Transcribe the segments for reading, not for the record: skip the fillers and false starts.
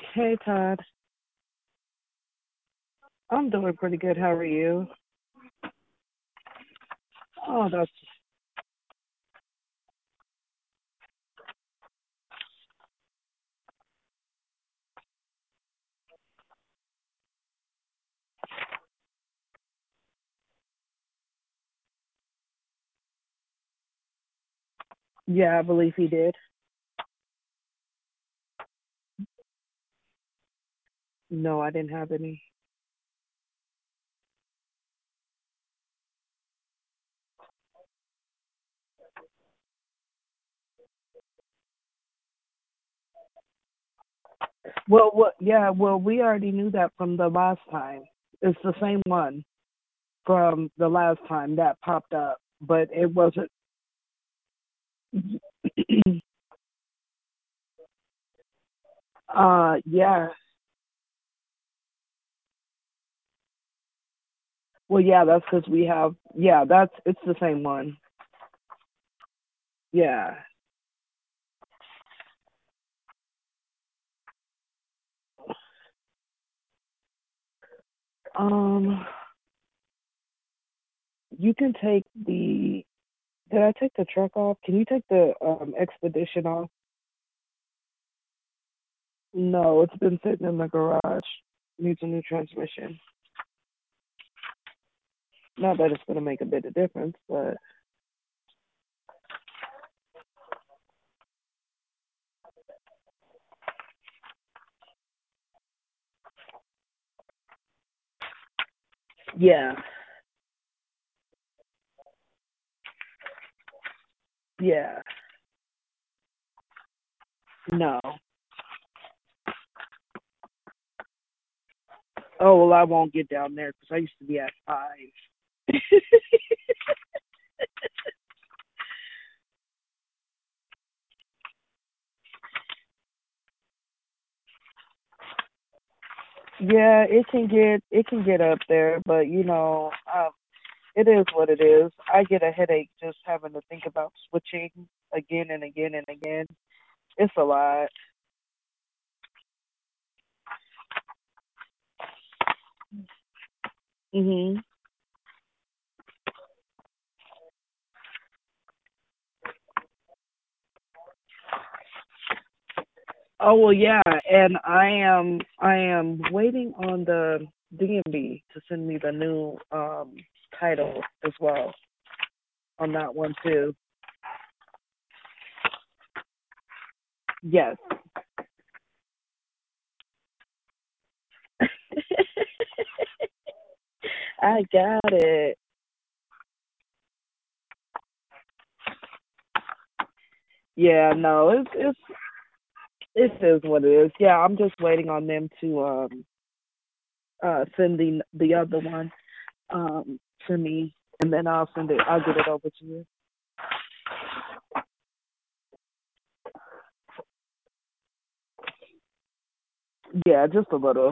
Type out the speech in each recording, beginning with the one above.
Hey Todd, I'm doing pretty good. How are you? Oh, that's yeah, I believe he did. No, I didn't have any. Well, what? Yeah, well, we already knew that from the last time. It's the same one from the last time that popped up, but it wasn't. Yeah. Well, yeah, that's because we have. Yeah, that's it's the same one. Yeah. Um, you can take the. Did I take the truck off? Can you take the expedition off? No, it's been sitting in the garage. Needs a new transmission. Not that it's gonna make a bit of difference, but yeah, yeah. No. Oh well, I won't get down there because I used to be at 5. Yeah, it can get up there, but it is what it is. I get a headache just having to think about switching again and again and again. It's a lot. Mhm. Oh well, yeah, and I am waiting on the DMV to send me the new title as well on that one too. Yes. I got it. Yeah, no, it is what it is. Yeah, I'm just waiting on them to send the other one to me, and then I'll get it over to you. Yeah, just a little.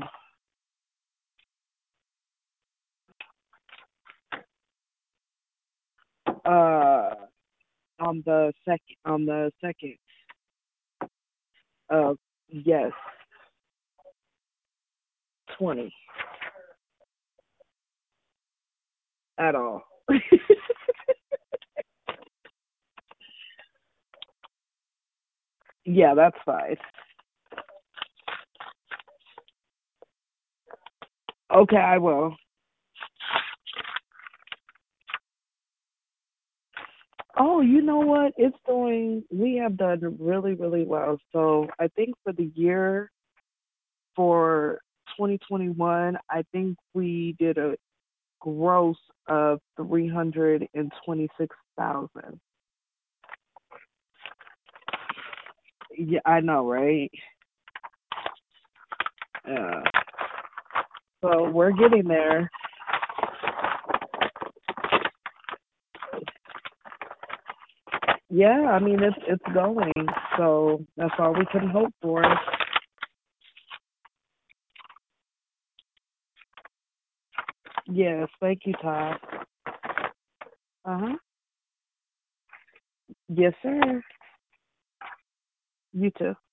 Uh, on the second. Yes, 20 at all. Yeah, that's fine. Okay, I will. Oh, you know what? We have done really, really well. So I think for the year for 2021, I think we did a gross of 326,000. Yeah, I know, right? Yeah. So we're getting there. Yeah, I mean it's going. So that's all we can hope for. Yes, thank you, Todd. Uh-huh. Yes, sir. You too.